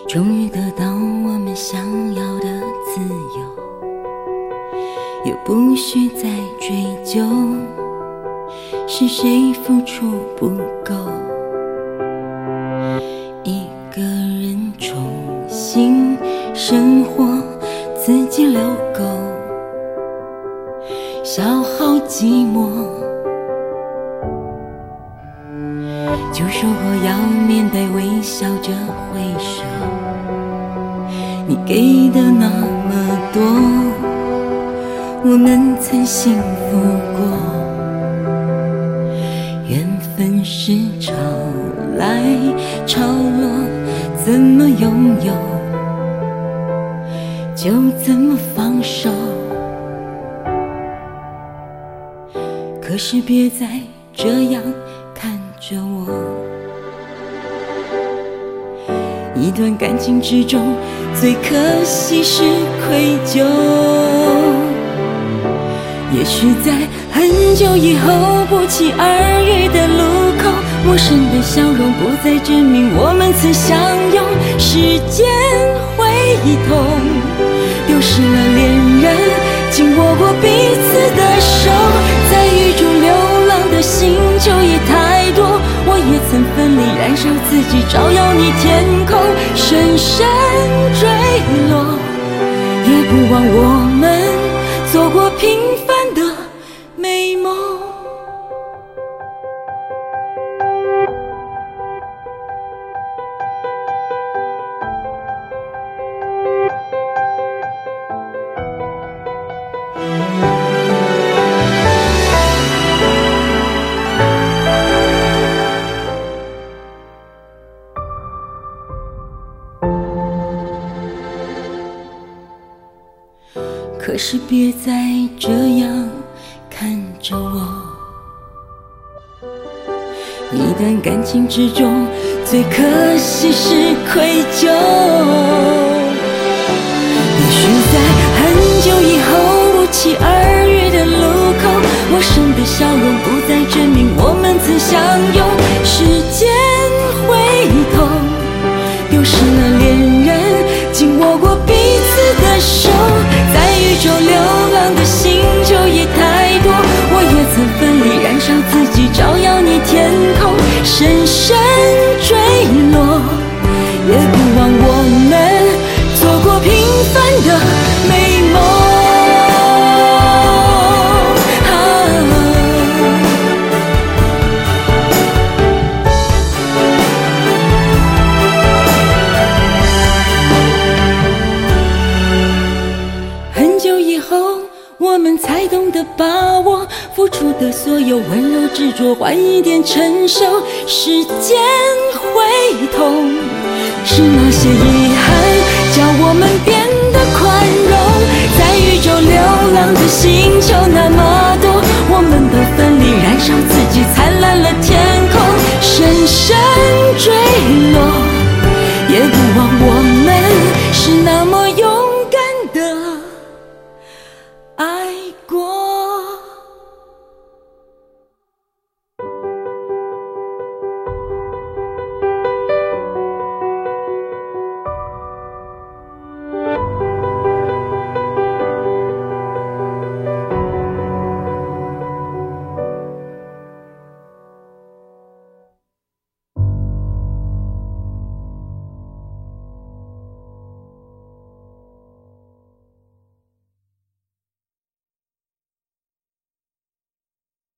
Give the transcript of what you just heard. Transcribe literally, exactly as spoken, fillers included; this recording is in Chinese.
终于得到我们想要的自由，又不需再追究是谁付出不够，一个人重新生活，自己遛狗，消耗寂寞，就说过要面带微笑着挥手，你给的那么多，我们曾幸福过，缘分是潮来潮落，怎么拥有就怎么放手，可是别再这样看着我，一段感情之中最可惜是愧疚，也许在很久以后不期而遇的路口，陌生的笑容不再证明我们曾相拥，时间会痛，丢失了恋人紧握过彼此的手，在雨中流浪的星球也太多，我也曾奋力燃烧自己照耀你天空，深深坠落，也不忘我们做过平凡的美梦。可是别再这样看着我，一段感情之中最可惜是愧疚，也许在很久以后不期而遇的路口，陌生的笑容不再证明我们曾相拥，时间会痛，丢失了恋人紧握过彼此的手，在宇宙流浪的星球也太多，我也曾奋力燃烧自己照耀你天空，深深坠落，也不忘我们做过平凡的美梦。我们才懂得把握，付出的所有温柔执着换一点成熟，时间会痛，是那些遗憾叫我们变得宽容，在宇宙流浪的星球那么多，我们都奋力燃烧自己灿烂了天空，深深